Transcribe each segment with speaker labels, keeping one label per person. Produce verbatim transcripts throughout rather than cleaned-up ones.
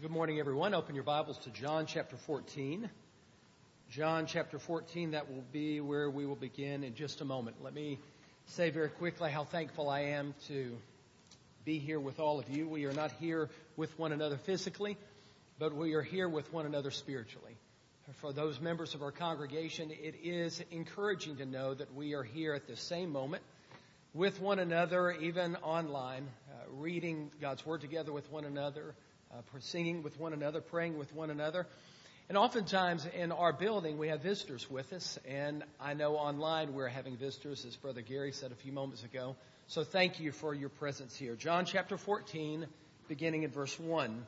Speaker 1: Good morning, everyone. Open your Bibles to John chapter fourteen. John chapter fourteen, that will be where we will begin in just a moment. Let me say very quickly how thankful I am to be here with all of you. We are not here with one another physically, but we are here with one another spiritually. For those members of our congregation, it is encouraging to know that we are here at the same moment with one another, even online, uh, reading God's Word together with one another, Uh, singing with one another, praying with one another. And oftentimes in our building, we have visitors with us. And I know online we're having visitors, as Brother Gary said a few moments ago. So thank you for your presence here. John chapter fourteen, beginning in verse one.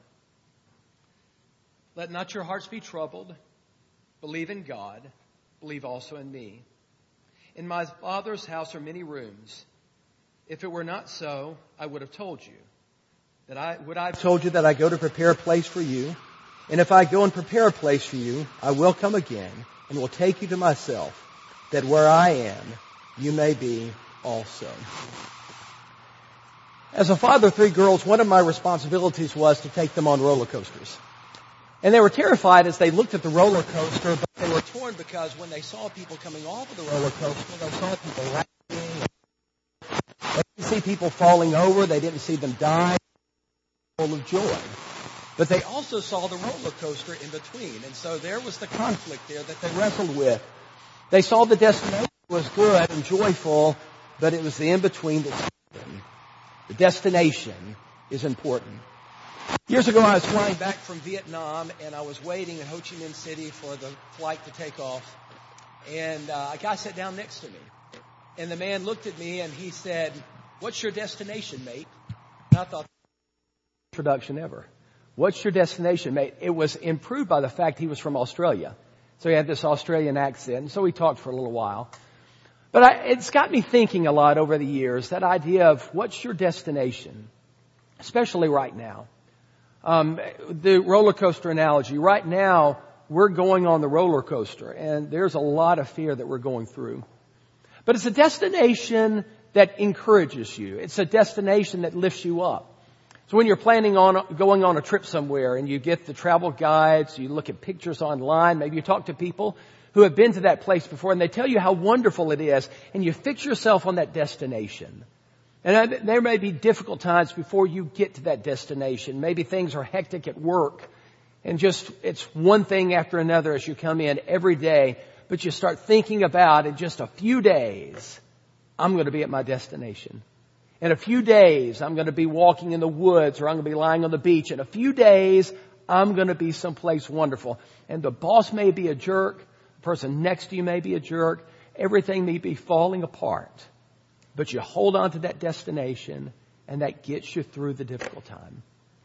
Speaker 1: Let not your hearts be troubled. Believe in God. Believe also in me. In my Father's house are many rooms. If it were not so, I would have told you. That I would I have told you that I go to prepare a place for you, and if I go and prepare a place for you, I will come again and will take you to myself, that where I am, you may be also. As a father of three girls, one of my responsibilities was to take them on roller coasters. And they were terrified as they looked at the roller coaster, but they were torn because when they saw people coming off of the roller coaster, they saw people laughing. They didn't see people falling over. They didn't see them die. Full of joy. But they also saw the roller coaster in between. And so there was the conflict there that they wrestled with. They saw the destination was good and joyful, but it was the in-between that stopped them. The destination is important. Years ago, I was flying back from Vietnam, and I was waiting in Ho Chi Minh City for the flight to take off. And uh, a guy sat down next to me. And the man looked at me, and he said, "What's your destination, mate?" And I thought, introduction ever. What's your destination, mate? It was improved by the fact he was from Australia. So he had this Australian accent. And so we talked for a little while. But I, it's got me thinking a lot over the years, that idea of what's your destination, especially right now. Um, the roller coaster analogy. Right now, we're going on the roller coaster, and there's a lot of fear that we're going through. But it's a destination that encourages you. It's a destination that lifts you up. So when you're planning on going on a trip somewhere and you get the travel guides, you look at pictures online, maybe you talk to people who have been to that place before and they tell you how wonderful it is, and you fix yourself on that destination. And there may be difficult times before you get to that destination. Maybe things are hectic at work and just it's one thing after another as you come in every day, but you start thinking about in just a few days, I'm going to be at my destination. In a few days, I'm going to be walking in the woods, or I'm going to be lying on the beach. In a few days, I'm going to be someplace wonderful. And the boss may be a jerk. The person next to you may be a jerk. Everything may be falling apart. But you hold on to that destination, and that gets you through the difficult time.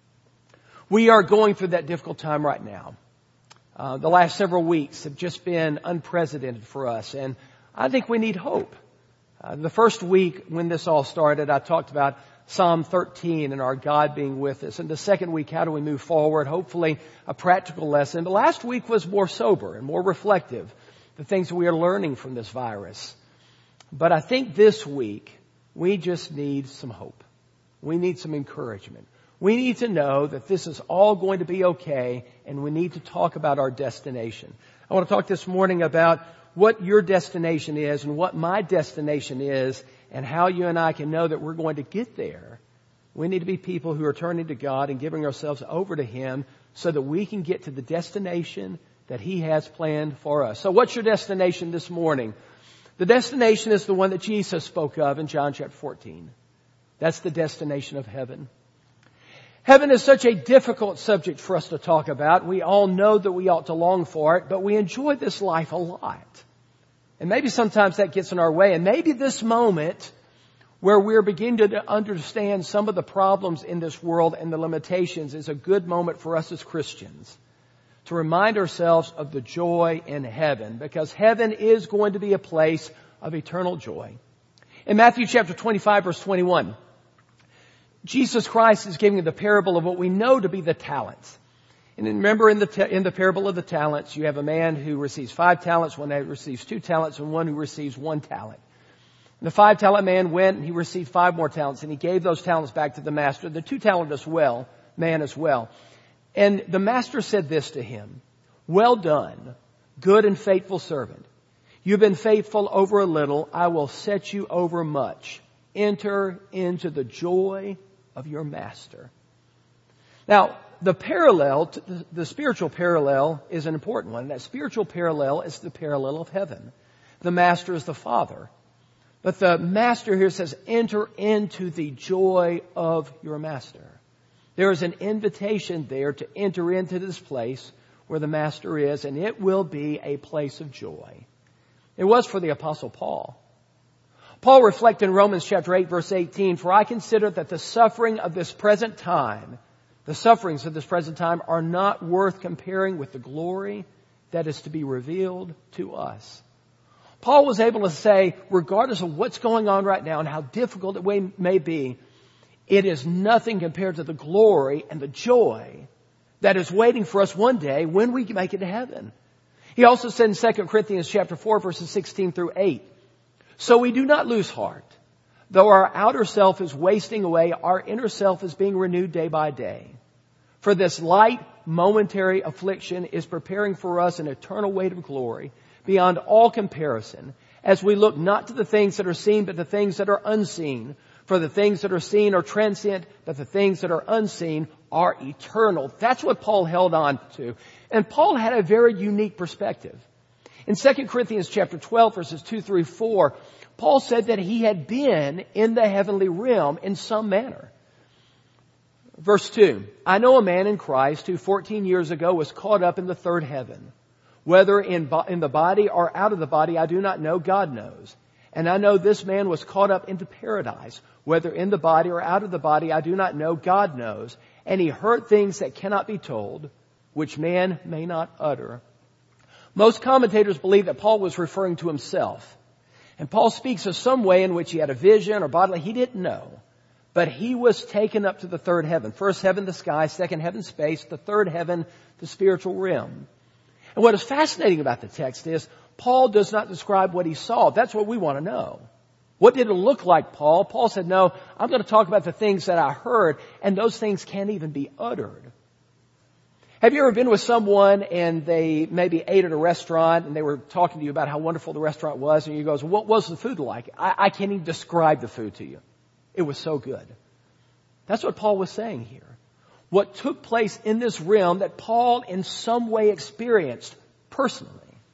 Speaker 1: We are going through that difficult time right now. Uh, the last several weeks have just been unprecedented for us, and I think we need hope. Uh, the first week when this all started, I talked about Psalm thirteen and our God being with us. And the second week, how do we move forward? Hopefully a practical lesson. The last week was more sober and more reflective, the things that we are learning from this virus. But I think this week, we just need some hope. We need some encouragement. We need to know that this is all going to be okay, and we need to talk about our destination. I want to talk this morning about what your destination is and what my destination is and how you and I can know that we're going to get there. We need to be people who are turning to God and giving ourselves over to Him so that we can get to the destination that He has planned for us. So what's your destination this morning? The destination is the one that Jesus spoke of in John chapter fourteen. That's the destination of heaven. Heaven is such a difficult subject for us to talk about. We all know that we ought to long for it, but we enjoy this life a lot. And maybe sometimes that gets in our way. And maybe this moment where we're beginning to understand some of the problems in this world and the limitations is a good moment for us as Christians to remind ourselves of the joy in heaven, because heaven is going to be a place of eternal joy. In Matthew chapter twenty-five, verse twenty-one, Jesus Christ is giving the parable of what we know to be the talents. And remember in the ta- in the parable of the talents, you have a man who receives five talents, one who receives two talents, and one who receives one talent. And the five talent man went and he received five more talents, and he gave those talents back to the master, the two talent as well, man as well. And the master said this to him, "Well done, good and faithful servant. You've been faithful over a little. I will set you over much. Enter into the joy of your master." Now, the parallel, the spiritual parallel is an important one. That spiritual parallel is the parallel of heaven. The master is the Father. But the master here says, enter into the joy of your master. There is an invitation there to enter into this place where the master is, and it will be a place of joy. It was for the Apostle Paul. Paul reflected in Romans chapter eight, verse eighteen, "For I consider that the suffering of this present time, the sufferings of this present time are not worth comparing with the glory that is to be revealed to us." Paul was able to say, regardless of what's going on right now and how difficult it may be, it is nothing compared to the glory and the joy that is waiting for us one day when we make it to heaven. He also said in Second Corinthians chapter four, verses sixteen through eight, "So we do not lose heart. Though our outer self is wasting away, our inner self is being renewed day by day. For this light, momentary affliction is preparing for us an eternal weight of glory beyond all comparison, as we look not to the things that are seen, but the things that are unseen. For the things that are seen are transient, but the things that are unseen are eternal." That's what Paul held on to. And Paul had a very unique perspective. In Second Corinthians chapter twelve, verses two through four, Paul said that he had been in the heavenly realm in some manner. Verse two, "I know a man in Christ who fourteen years ago was caught up in the third heaven. Whether in, bo- in the body or out of the body, I do not know. God knows. And I know this man was caught up into paradise. Whether in the body or out of the body, I do not know. God knows. And he heard things that cannot be told, which man may not utter." Most commentators believe that Paul was referring to himself. And Paul speaks of some way in which he had a vision or bodily. He didn't know. But he was taken up to the third heaven. First heaven, the sky. Second heaven, space. The third heaven, the spiritual realm. And what is fascinating about the text is Paul does not describe what he saw. That's what we want to know. What did it look like, Paul? Paul said, no, I'm going to talk about the things that I heard, and those things can't even be uttered. Have you ever been with someone and they maybe ate at a restaurant and they were talking to you about how wonderful the restaurant was, and you goes, "What was the food like?" I, I can't even describe the food to you. It was so good. That's what Paul was saying here. What took place in this realm that Paul in some way experienced personally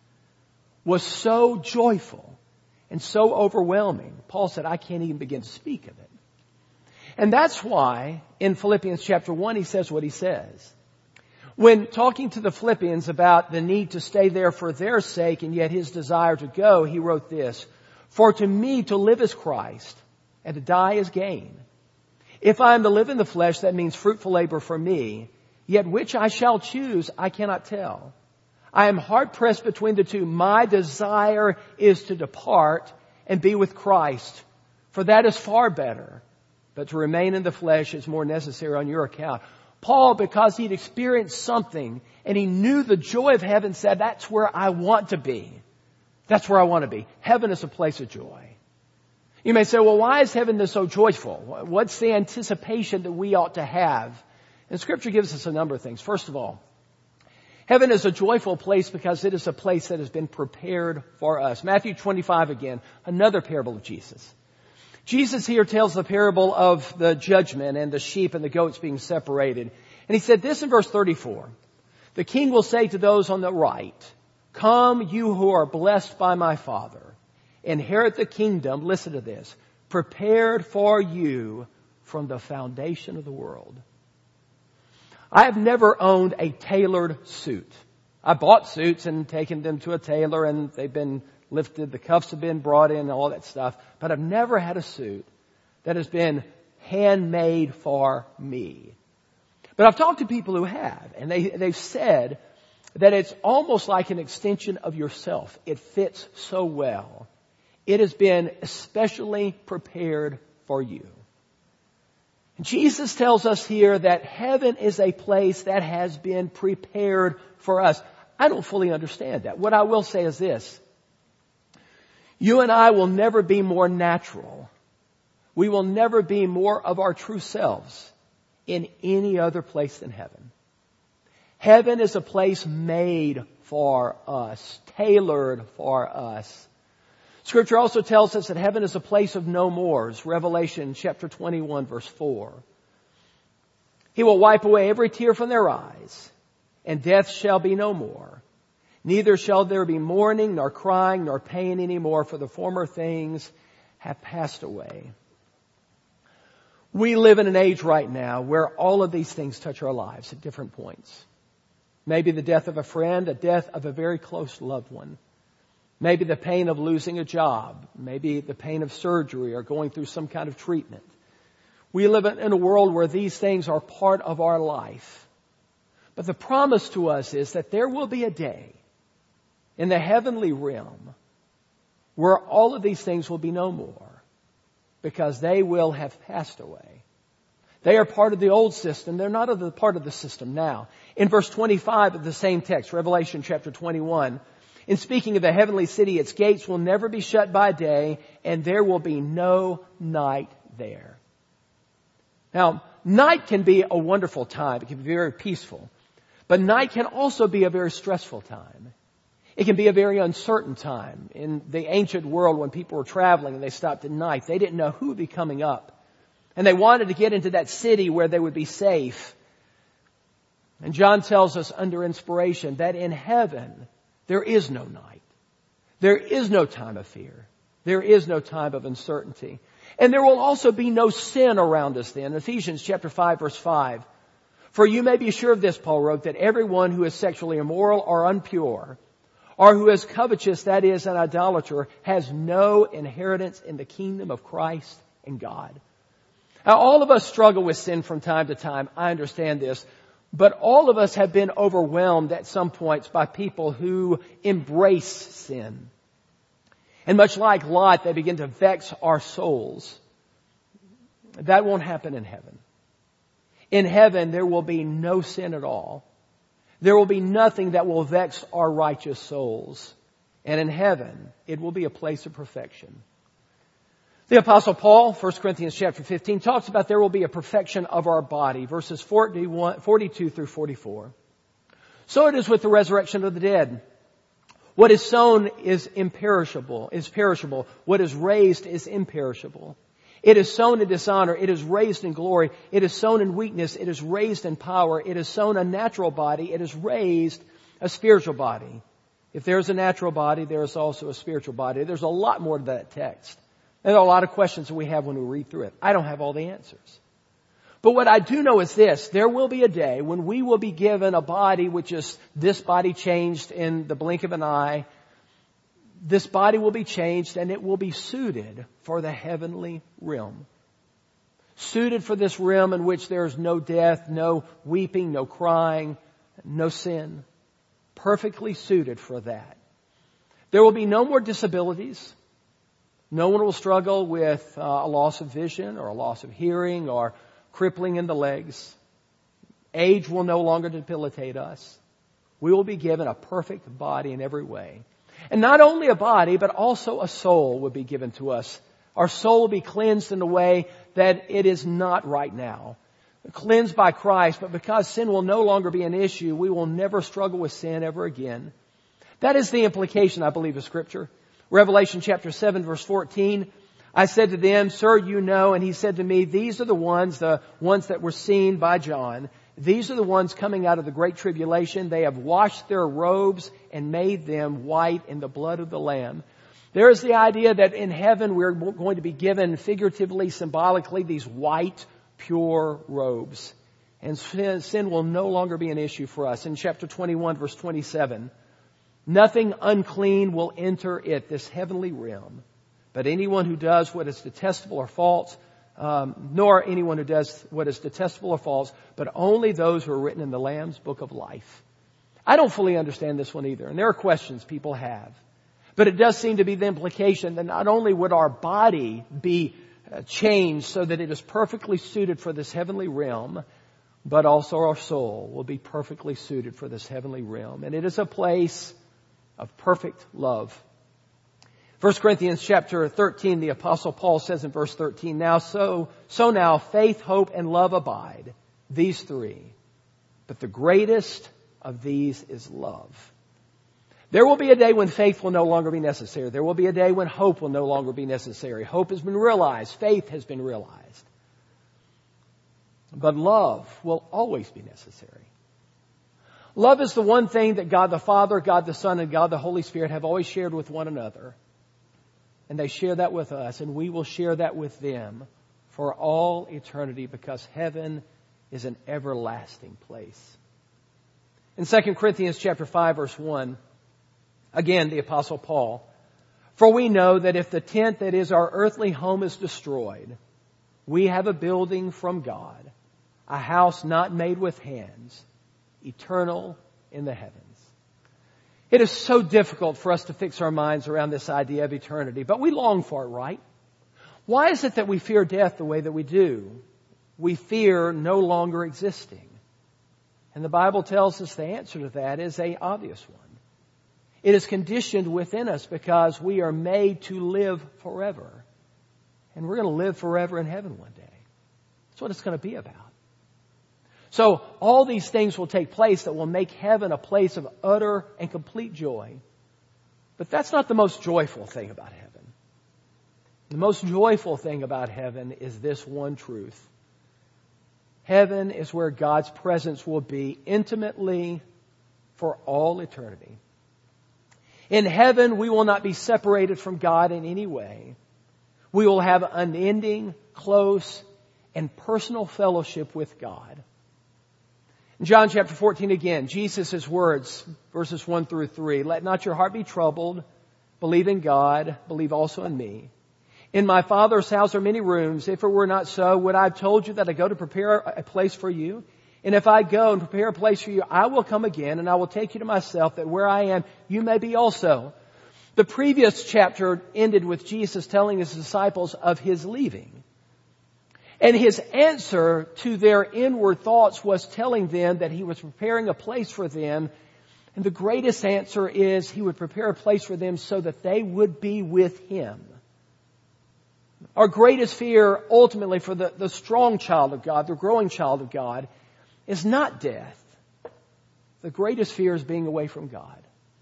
Speaker 1: was so joyful and so overwhelming. Paul said, I can't even begin to speak of it. And that's why in Philippians chapter one, he says what he says. When talking to the Philippians about the need to stay there for their sake and yet his desire to go, he wrote this, "For to me to live is Christ and to die is gain. If I am to live in the flesh, that means fruitful labor for me. Yet which I shall choose, I cannot tell. I am hard pressed between the two. My desire is to depart and be with Christ, for that is far better. But to remain in the flesh is more necessary on your account." Paul, because he'd experienced something and he knew the joy of heaven, said, that's where I want to be. That's where I want to be. Heaven is a place of joy. You may say, well, why is heaven so joyful? What's the anticipation that we ought to have? And Scripture gives us a number of things. First of all, heaven is a joyful place because it is a place that has been prepared for us. Matthew twenty-five again, another parable of Jesus. Jesus here tells the parable of the judgment and the sheep and the goats being separated. And he said this in verse thirty-four. "The king will say to those on the right, 'Come, you who are blessed by my Father. Inherit the kingdom,'" listen to this, "prepared for you from the foundation of the world." I have never owned a tailored suit. I bought suits and taken them to a tailor and they've been lifted, the cuffs have been brought in and all that stuff. But I've never had a suit that has been handmade for me. But I've talked to people who have, and they, they've said that it's almost like an extension of yourself. It fits so well. It has been especially prepared for you. Jesus tells us here that heaven is a place that has been prepared for us. I don't fully understand that. What I will say is this. You and I will never be more natural. We will never be more of our true selves in any other place than heaven. Heaven is a place made for us, tailored for us. Scripture also tells us that heaven is a place of no mores. Revelation chapter twenty-one, verse four. He will wipe away every tear from their eyes, and death shall be no more. Neither shall there be mourning, nor crying, nor pain any more, for the former things have passed away. We live in an age right now where all of these things touch our lives at different points. Maybe the death of a friend, a death of a very close loved one. Maybe the pain of losing a job. Maybe the pain of surgery or going through some kind of treatment. We live in a world where these things are part of our life. But the promise to us is that there will be a day in the heavenly realm where all of these things will be no more, because they will have passed away. They are part of the old system. They're not a part of the system now. In verse twenty-five of the same text, Revelation chapter twenty-one, in speaking of the heavenly city, its gates will never be shut by day, and there will be no night there. Now, night can be a wonderful time. It can be very peaceful. But night can also be a very stressful time. It can be a very uncertain time. In the ancient world, when people were traveling and they stopped at night, they didn't know who would be coming up. And they wanted to get into that city where they would be safe. And John tells us under inspiration that in heaven, there is no night. There is no time of fear. There is no time of uncertainty. And there will also be no sin around us then. Ephesians chapter five, verse five. For you may be sure of this, Paul wrote, that everyone who is sexually immoral or impure, or who is covetous, that is, an idolater, has no inheritance in the kingdom of Christ and God. Now, all of us struggle with sin from time to time. I understand this. But all of us have been overwhelmed at some points by people who embrace sin. And much like Lot, they begin to vex our souls. That won't happen in heaven. In heaven, there will be no sin at all. There will be nothing that will vex our righteous souls. And in heaven, it will be a place of perfection. The Apostle Paul, First Corinthians chapter fifteen, talks about there will be a perfection of our body, verses forty-one, forty-two through forty-four. So it is with the resurrection of the dead. What is sown is imperishable, is perishable. What is raised is imperishable. It is sown in dishonor. It is raised in glory. It is sown in weakness. It is raised in power. It is sown a natural body. It is raised a spiritual body. If there is a natural body, there is also a spiritual body. There's a lot more to that text. There are a lot of questions that we have when we read through it. I don't have all the answers. But what I do know is this. There will be a day when we will be given a body which is this body changed in the blink of an eye. This body will be changed and it will be suited for the heavenly realm. Suited for this realm in which there is no death, no weeping, no crying, no sin. Perfectly suited for that. There will be no more disabilities. No one will struggle with uh, a loss of vision or a loss of hearing or crippling in the legs. Age will no longer debilitate us. We will be given a perfect body in every way. And not only a body, but also a soul will be given to us. Our soul will be cleansed in a way that it is not right now. Cleansed by Christ, but because sin will no longer be an issue, we will never struggle with sin ever again. That is the implication, I believe, of Scripture. Revelation chapter seven, verse fourteen, I said to them, Sir, you know, and he said to me, these are the ones, the ones that were seen by John. These are the ones coming out of the great tribulation. They have washed their robes and made them white in the blood of the Lamb. There is the idea that in heaven we're going to be given figuratively, symbolically, these white, pure robes. And sin, sin will no longer be an issue for us. In chapter twenty-one, verse twenty-seven, nothing unclean will enter it, this heavenly realm. But anyone who does what is detestable or false, um, nor anyone who does what is detestable or false, but only those who are written in the Lamb's book of life. I don't fully understand this one either. And there are questions people have. But it does seem to be the implication that not only would our body be changed so that it is perfectly suited for this heavenly realm, but also our soul will be perfectly suited for this heavenly realm. And it is a place of perfect love. First Corinthians chapter thirteen, the Apostle Paul says in verse thirteen, Now so, so now faith, hope, and love abide, these three. But the greatest of these is love. There will be a day when faith will no longer be necessary. There will be a day when hope will no longer be necessary. Hope has been realized. Faith has been realized. But love will always be necessary. Love is the one thing that God the Father, God the Son, and God the Holy Spirit have always shared with one another. And they share that with us, and we will share that with them for all eternity, because heaven is an everlasting place. In Second Corinthians chapter five, verse one, again, the Apostle Paul, "For we know that if the tent that is our earthly home is destroyed, we have a building from God, a house not made with hands, eternal in the heavens." It is so difficult for us to fix our minds around this idea of eternity, but we long for it, right? Why is it that we fear death the way that we do? We fear no longer existing. And the Bible tells us the answer to that is an obvious one. It is conditioned within us because we are made to live forever. And we're going to live forever in heaven one day. That's what it's going to be about. So all these things will take place that will make heaven a place of utter and complete joy. But that's not the most joyful thing about heaven. The most joyful thing about heaven is this one truth. Heaven is where God's presence will be intimately for all eternity. In heaven, we will not be separated from God in any way. We will have unending, close, and personal fellowship with God. In John chapter fourteen again, Jesus' words, verses one through three, "Let not your heart be troubled. Believe in God. Believe also in me. In my Father's house are many rooms. If it were not so, would I have told you that I go to prepare a place for you? And if I go and prepare a place for you, I will come again and I will take you to myself, that where I am, you may be also." The previous chapter ended with Jesus telling his disciples of his leaving. And his answer to their inward thoughts was telling them that he was preparing a place for them. And the greatest answer is he would prepare a place for them so that they would be with him. Our greatest fear ultimately for the, the strong child of God, the growing child of God, is not death. The greatest fear is being away from God.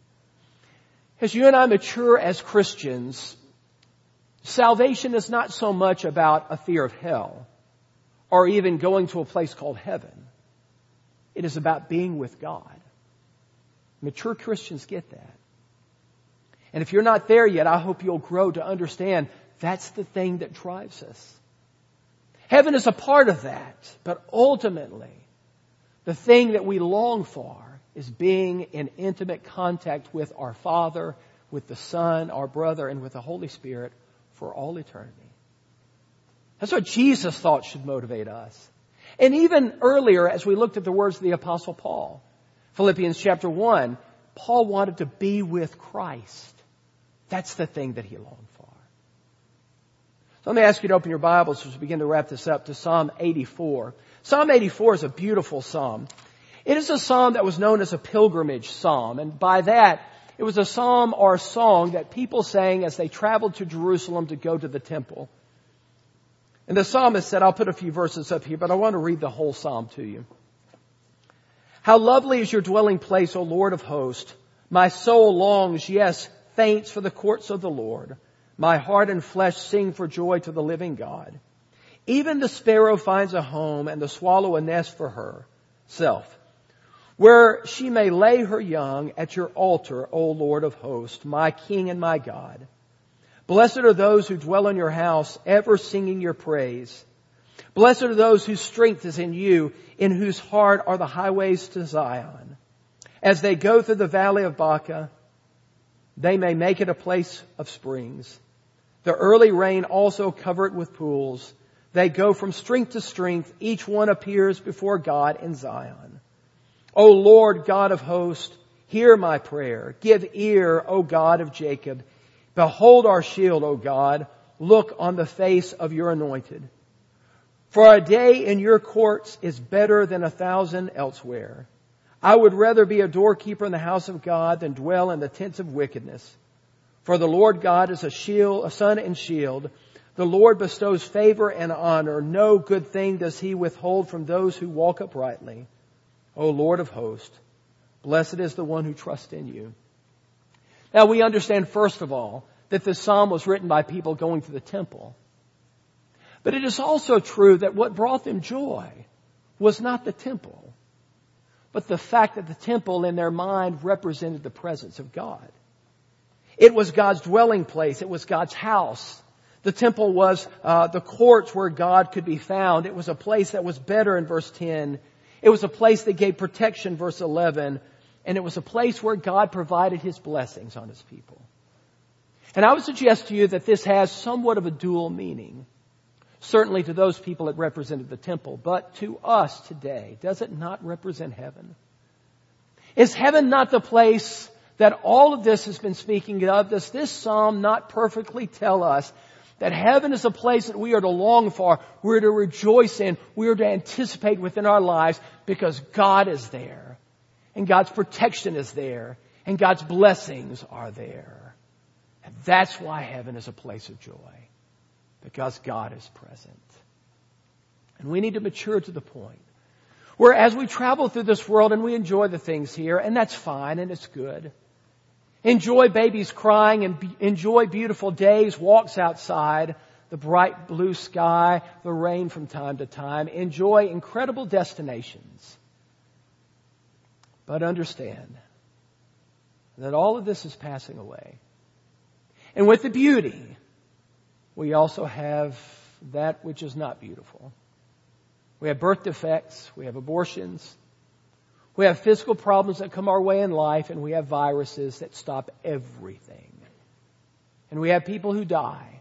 Speaker 1: As you and I mature as Christians, salvation is not so much about a fear of hell or even going to a place called heaven. It is about being with God. Mature Christians get that. And if you're not there yet, I hope you'll grow to understand that's the thing that drives us. Heaven is a part of that, but ultimately, the thing that we long for is being in intimate contact with our Father, with the Son, our brother, and with the Holy Spirit for all eternity. That's what Jesus thought should motivate us. And even earlier, as we looked at the words of the Apostle Paul, Philippians chapter one, Paul wanted to be with Christ. That's the thing that he longed for. So let me ask you to open your Bibles as we begin to wrap this up to Psalm eighty-four. Psalm eighty-four is a beautiful psalm. It is a psalm that was known as a pilgrimage psalm. And by that, it was a psalm or a song that people sang as they traveled to Jerusalem to go to the temple. And the psalmist said, I'll put a few verses up here, but I want to read the whole psalm to you. "How lovely is your dwelling place, O Lord of hosts. My soul longs, yes, faints for the courts of the Lord. My heart and flesh sing for joy to the living God. Even the sparrow finds a home and the swallow a nest for herself, where she may lay her young at your altar, O Lord of hosts, my King and my God. Blessed are those who dwell in your house, ever singing your praise. Blessed are those whose strength is in you, in whose heart are the highways to Zion. As they go through the valley of Baca, they may make it a place of springs. The early rain also cover it with pools. They go from strength to strength. Each one appears before God in Zion. O Lord God of hosts, hear my prayer. Give ear, O God of Jacob. Behold our shield, O God. Look on the face of your anointed. For a day in your courts is better than a thousand elsewhere. I would rather be a doorkeeper in the house of God than dwell in the tents of wickedness. For the Lord God is a shield, a sun and shield. The Lord bestows favor and honor. No good thing does he withhold from those who walk uprightly. O Lord of hosts, Blessed is the one who trusts in you. Now we understand, first of all, that this psalm was written by people going to the temple. But it is also true that what brought them joy was not the temple, but the fact that the temple in their mind represented the presence of God. It was God's dwelling place. It was God's house. The temple was uh, the courts where God could be found. It was a place that was better in verse ten. It was a place that gave protection, verse eleven. And it was a place where God provided His blessings on His people. And I would suggest to you that this has somewhat of a dual meaning. Certainly to those people it represented the temple. But to us today, does it not represent heaven? Is heaven not the place that all of this has been speaking of? Does this psalm not perfectly tell us that heaven is a place that we are to long for, we're to rejoice in, we are to anticipate within our lives because God is there, and God's protection is there, and God's blessings are there. And that's why heaven is a place of joy, because God is present. And we need to mature to the point where as we travel through this world and we enjoy the things here, and that's fine and it's good. Enjoy babies crying and be- enjoy beautiful days, walks outside, the bright blue sky, the rain from time to time. Enjoy incredible destinations. But understand that all of this is passing away. And with the beauty, we also have that which is not beautiful. We have birth defects, we have abortions, we have physical problems that come our way in life, and we have viruses that stop everything. And we have people who die.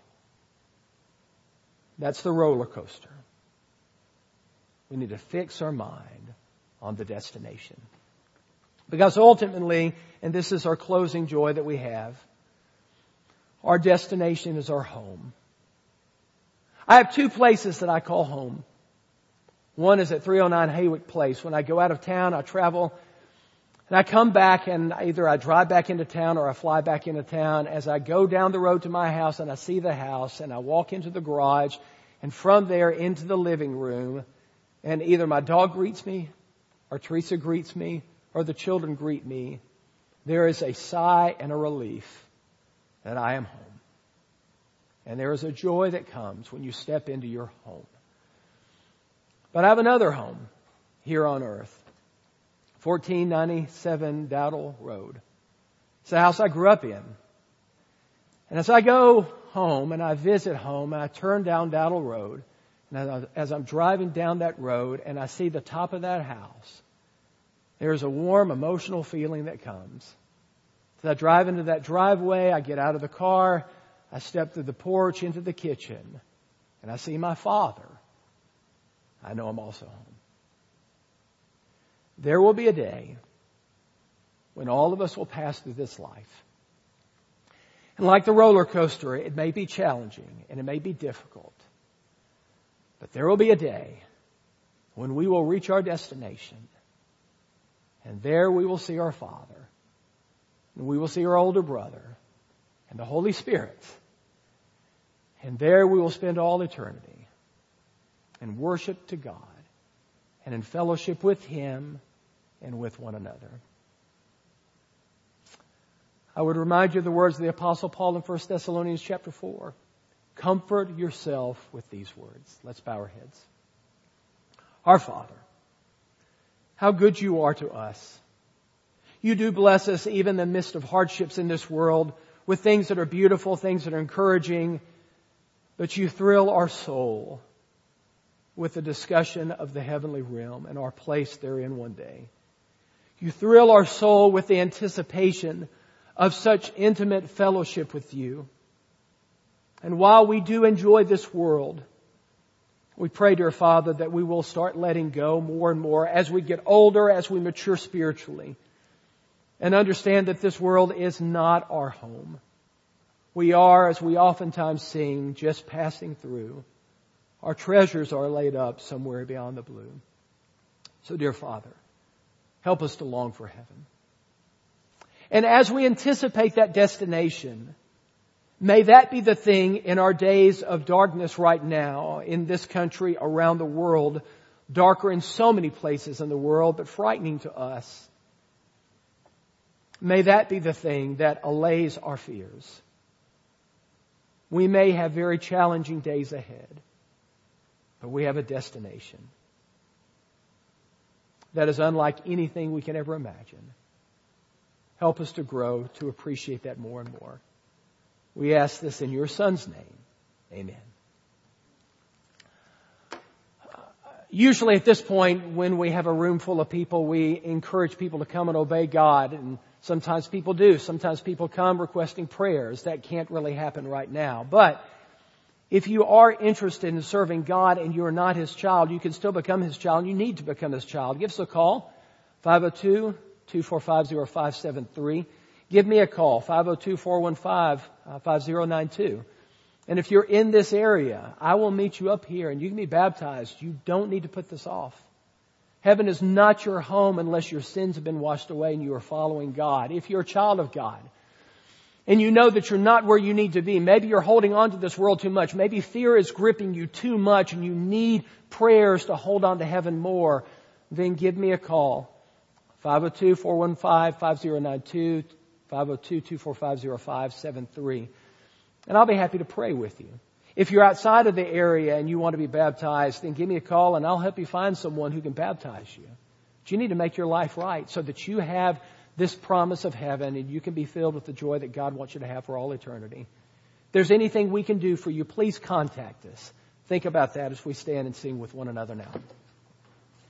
Speaker 1: That's the roller coaster. We need to fix our mind on the destination. Because ultimately, and this is our closing joy that we have, our destination is our home. I have two places that I call home. One is at three oh nine Haywick Place. When I go out of town, I travel and I come back, and either I drive back into town or I fly back into town. As I go down the road to my house and I see the house and I walk into the garage and from there into the living room, and either my dog greets me or Teresa greets me or the children greet me, there is a sigh and a relief that I am home. And there is a joy that comes when you step into your home. But I have another home here on earth. fourteen ninety-seven Dowdle Road. It's the house I grew up in. And as I go home and I visit home and I turn down Dowdle Road, and as I'm driving down that road and I see the top of that house, there's a warm emotional feeling that comes. As I drive into that driveway, I get out of the car, I step through the porch into the kitchen, and I see my father. I know I'm also home. There will be a day when all of us will pass through this life. And like the roller coaster, it may be challenging and it may be difficult. But there will be a day when we will reach our destination. And there we will see our Father. And we will see our older brother and the Holy Spirit. And there we will spend all eternity in worship to God and in fellowship with Him and with one another. I would remind you of the words of the Apostle Paul in First Thessalonians chapter four. Comfort yourself with these words. Let's bow our heads. Our Father, how good you are to us. You do bless us even in the midst of hardships in this world with things that are beautiful, things that are encouraging, but you thrill our soul with the discussion of the heavenly realm and our place therein one day. You thrill our soul with the anticipation of such intimate fellowship with you. And while we do enjoy this world, we pray, dear Father, that we will start letting go more and more as we get older, as we mature spiritually, and understand that this world is not our home. We are, as we oftentimes sing, just passing through. Our treasures are laid up somewhere beyond the blue. So, dear Father, help us to long for heaven. And as we anticipate that destination, may that be the thing in our days of darkness right now, in this country, around the world, darker in so many places in the world, but frightening to us. May that be the thing that allays our fears. We may have very challenging days ahead, but we have a destination that is unlike anything we can ever imagine. Help us to grow to appreciate that more and more. We ask this in your Son's name. Amen. Usually at this point, when we have a room full of people, we encourage people to come and obey God. And sometimes people do. Sometimes people come requesting prayers. That can't really happen right now. But if you are interested in serving God and you are not His child, you can still become His child. You need to become His child. Give us a call, five oh two, two four five, oh five seven three. Give me a call, five oh two, four one five, five oh nine two. And if you're in this area, I will meet you up here and you can be baptized. You don't need to put this off. Heaven is not your home unless your sins have been washed away and you are following God. If you're a child of God and you know that you're not where you need to be, maybe you're holding on to this world too much. Maybe fear is gripping you too much and you need prayers to hold on to heaven more, then give me a call. five oh two, four one five, five oh nine two, five oh two, two four five, oh five seven three. And I'll be happy to pray with you. If you're outside of the area and you want to be baptized, then give me a call and I'll help you find someone who can baptize you. But you need to make your life right so that you have this promise of heaven and you can be filled with the joy that God wants you to have for all eternity. If there's anything we can do for you, please contact us. Think about that as we stand and sing with one another now.